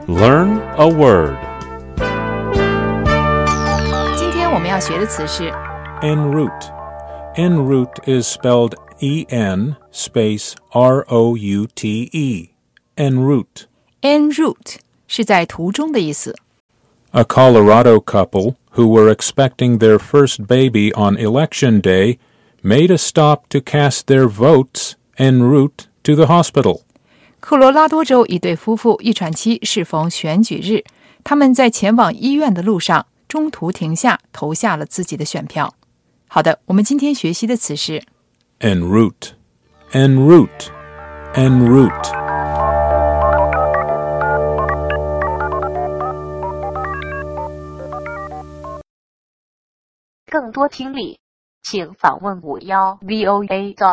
Learn a word. 今天我们要学的词是 En route. En route is spelled E-N space R-O-U-T-E. En route. en route 是在途中的意思。 A Colorado couple who were expecting their first baby on election day made a stop to cast their votes en route to the hospital. 科罗拉多州一对夫妇预产期适逢选举日，他们在前往医院的路上中途停下，投下了自己的选票。好的，我们今天学习的词是 En route. En route. En route. 更多听力，请访问51voa.com